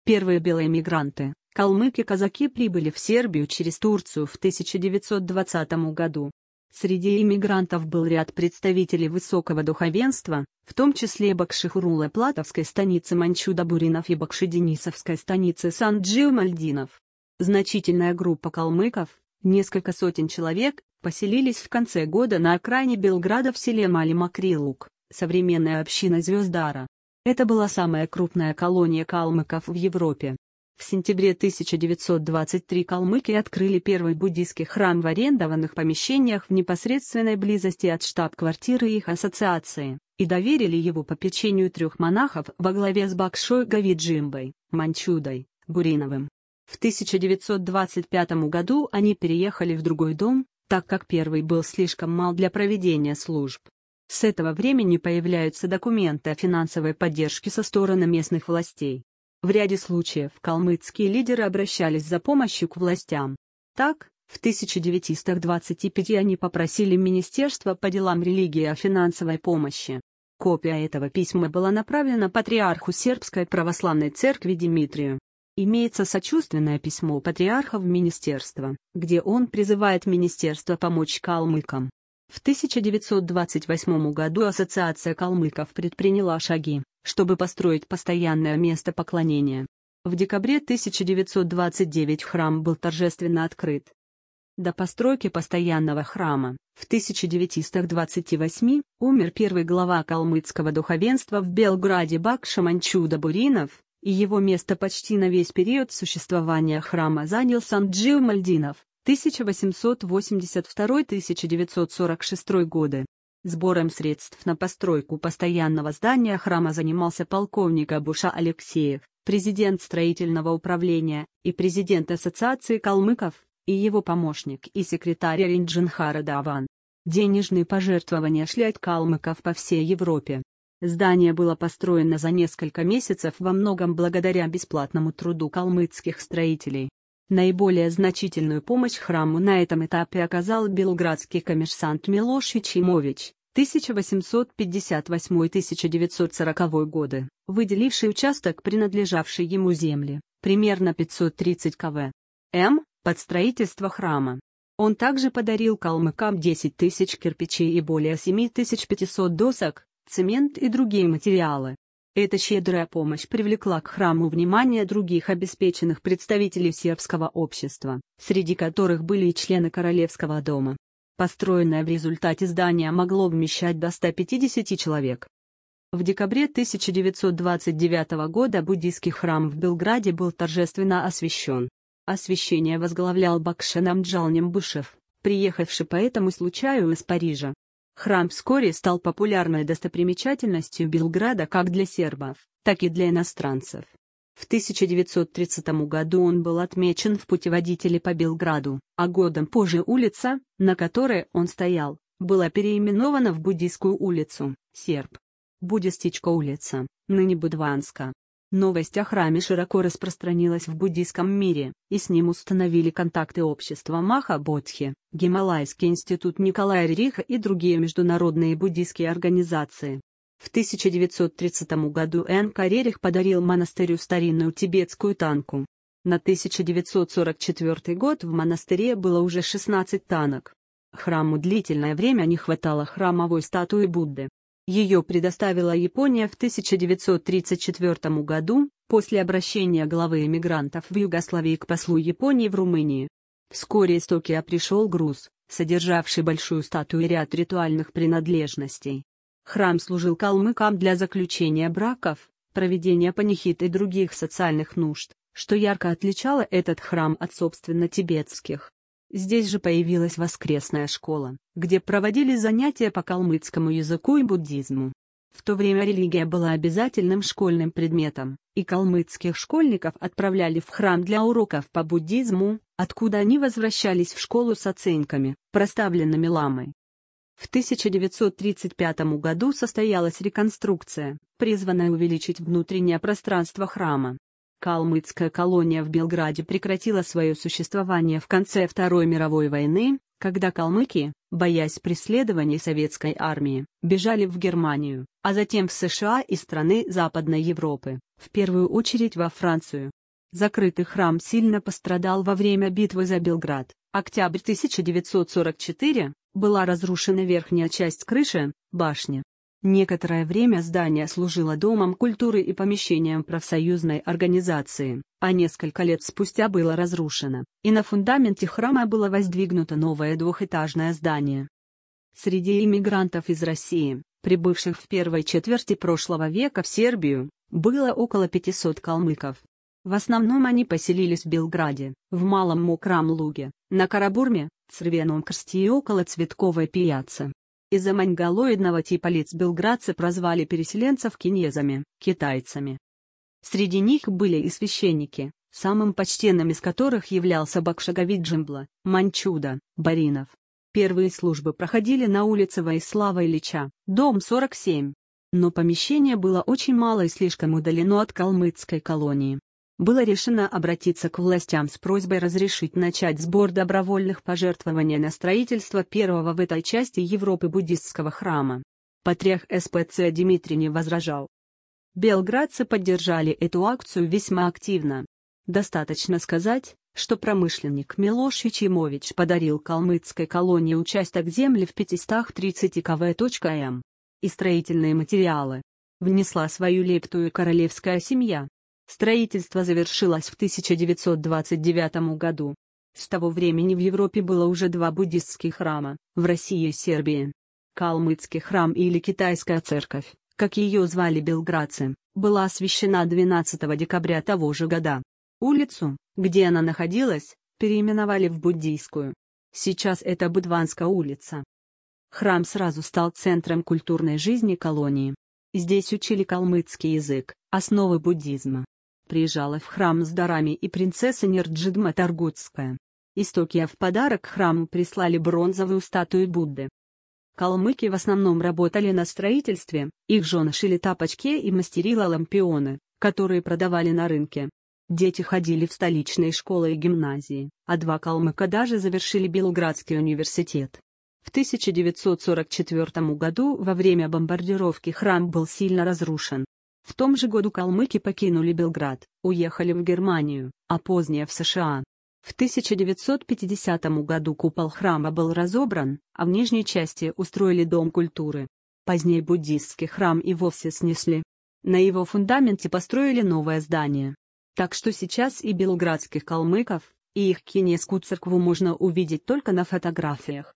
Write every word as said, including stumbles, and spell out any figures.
Первые белые мигранты, калмыки-казаки, прибыли в Сербию через Турцию в тысяча девятьсот двадцатом году. Среди иммигрантов был ряд представителей высокого духовенства, в том числе Бакшихурула Платовской станицы Манчуда-Буринов и Бакши-Денисовской станицы Санджио-Мальдинов. Значительная группа калмыков, несколько сотен человек, поселились в конце года на окраине Белграда в селе Мали-Макрилук, современная община Звездара. Это была самая крупная колония калмыков в Европе. В сентябре тысяча девятьсот двадцать третьего калмыки открыли первый буддийский храм в арендованных помещениях в непосредственной близости от штаб-квартиры их ассоциации, и доверили его попечению трех монахов во главе с Бакшой Гавиджимбой, Манчудой, Буриновым. В тысяча девятьсот двадцать пятом году они переехали в другой дом, так как первый был слишком мал для проведения служб. С этого времени появляются документы о финансовой поддержке со стороны местных властей. В ряде случаев калмыцкие лидеры обращались за помощью к властям. Так, в тысяча девятьсот двадцать пятом они попросили Министерство по делам религии о финансовой помощи. Копия этого письма была направлена патриарху Сербской православной церкви Димитрию. Имеется сочувственное письмо патриарха в министерство, где он призывает министерство помочь калмыкам. В тысяча девятьсот двадцать восьмом году Ассоциация калмыков предприняла шаги, чтобы построить постоянное место поклонения. В декабре тысяча девятьсот двадцать девятого храм был торжественно открыт. До постройки постоянного храма, в тысяча девятьсот двадцать восьмом, умер первый глава калмыцкого духовенства в Белграде Бакша Манчуда Буринов, и его место почти на весь период существования храма занял Санджио Мальдинов, тысяча восемьсот восемьдесят второй — тысяча девятьсот сорок шестой годы. Сбором средств на постройку постоянного здания храма занимался полковник Абуша Алексеев, президент строительного управления, и президент Ассоциации калмыков, и его помощник и секретарь Ринджинхара Даван. Денежные пожертвования шли от калмыков по всей Европе. Здание было построено за несколько месяцев во многом благодаря бесплатному труду калмыцких строителей. Наиболее значительную помощь храму на этом этапе оказал белградский коммерсант Милош Ичимович, тысяча восемьсот пятьдесят восьмой — тысяча девятьсот сороковой годы, выделивший участок, принадлежавший ему земли, примерно пятьсот тридцать квадратных метров, под строительство храма. Он также подарил калмыкам десять тысяч кирпичей и более семь тысяч пятьсот досок, цемент и другие материалы. Эта щедрая помощь привлекла к храму внимание других обеспеченных представителей сербского общества, среди которых были и члены Королевского дома. Построенное в результате здание могло вмещать до ста пятидесяти человек. В декабре тысяча девятьсот двадцать девятого года буддийский храм в Белграде был торжественно освящен. Освящение возглавлял Бакша Намджал Нембышев, приехавший по этому случаю из Парижа. Храм вскоре стал популярной достопримечательностью Белграда как для сербов, так и для иностранцев. В тысяча девятьсот тридцатом году он был отмечен в путеводителе по Белграду, а годом позже улица, на которой он стоял, была переименована в Буддийскую улицу, Серб. Буддистичка улица, ныне Будванска. Новость о храме широко распространилась в буддийском мире, и с ним установили контакты общества Маха-Бодхи, Гималайский институт Николая Рериха и другие международные буддийские организации. В тысяча девятьсот тридцатом году Н К Рерих подарил монастырю старинную тибетскую танку. На тысяча девятьсот сорок четвёртый год в монастыре было уже шестнадцать танок. Храму длительное время не хватало храмовой статуи Будды. Ее предоставила Япония в тысяча девятьсот тридцать четвёртом году, после обращения главы эмигрантов в Югославии к послу Японии в Румынии. Вскоре из Токио пришел груз, содержавший большую статую и ряд ритуальных принадлежностей. Храм служил калмыкам для заключения браков, проведения панихид и других социальных нужд, что ярко отличало этот храм от собственно тибетских. Здесь же появилась воскресная школа, где проводились занятия по калмыцкому языку и буддизму. В то время религия была обязательным школьным предметом, и калмыцких школьников отправляли в храм для уроков по буддизму, откуда они возвращались в школу с оценками, проставленными ламой. В тысяча девятьсот тридцать пятом году состоялась реконструкция, призванная увеличить внутреннее пространство храма. Калмыцкая колония в Белграде прекратила свое существование в конце Второй мировой войны, когда калмыки, боясь преследований советской армии, бежали в Германию, а затем в США и страны Западной Европы. в первую очередь во Францию. Закрытый храм сильно пострадал во время битвы за Белград. Октябрь тысяча девятьсот сорок четыре, была разрушена верхняя часть крыши, башни. Некоторое время здание служило домом культуры и помещением профсоюзной организации, а несколько лет спустя было разрушено, и на фундаменте храма было воздвигнуто новое двухэтажное здание. Среди иммигрантов из России, прибывших в первой четверти прошлого века в Сербию, было около пятисот калмыков. В основном они поселились в Белграде, в Малом Мокром Луге, на Карабурме, Црвеном Крсте и около Цветковой пияцы. Из-за монголоидного типа лиц белградцы прозвали переселенцев кинезами, китайцами. Среди них были и священники, самым почтенным из которых являлся Бакшаговид Джимбла, Манчуда, Баринов. Первые службы проходили на улице Воислава Ильича, дом сорок семь. Но помещение было очень мало и слишком удалено от калмыцкой колонии. Было решено обратиться к властям с просьбой разрешить начать сбор добровольных пожертвований на строительство первого в этой части Европы буддистского храма. Патриарх СПЦ Дмитрий не возражал. Белградцы поддержали эту акцию весьма активно. Достаточно сказать, что промышленник Милош Ячимович подарил калмыцкой колонии участок земли в пятистах тридцати кв.м. и строительные материалы. Внесла свою лепту и королевская семья. Строительство завершилось в тысяча девятьсот двадцать девятом году. С того времени в Европе было уже два буддистских храма, в России и Сербии. Калмыцкий храм или Китайская церковь, как ее звали белградцы, была освящена двенадцатого декабря того же года. Улицу, где она находилась, переименовали в Буддийскую. Сейчас это Будванская улица. Храм сразу стал центром культурной жизни колонии. Здесь учили калмыцкий язык, основы буддизма. Приезжала в храм с дарами и принцесса Нерджидма Таргутская. Из Токио в подарок храму прислали бронзовую статую Будды. Калмыки в основном работали на строительстве, их жены шили тапочки и мастерили лампионы, которые продавали на рынке. Дети ходили в столичные школы и гимназии, а два калмыка даже завершили Белградский университет. В тысяча девятьсот сорок четвёртом году во время бомбардировки храм был сильно разрушен. В том же году калмыки покинули Белград, уехали в Германию, а позднее в США. В тысяча девятьсот пятидесятом году купол храма был разобран, а в нижней части устроили дом культуры. Позднее буддистский храм и вовсе снесли. На его фундаменте построили новое здание. Так что сейчас и белградских калмыков, и их кинескую церкву можно увидеть только на фотографиях.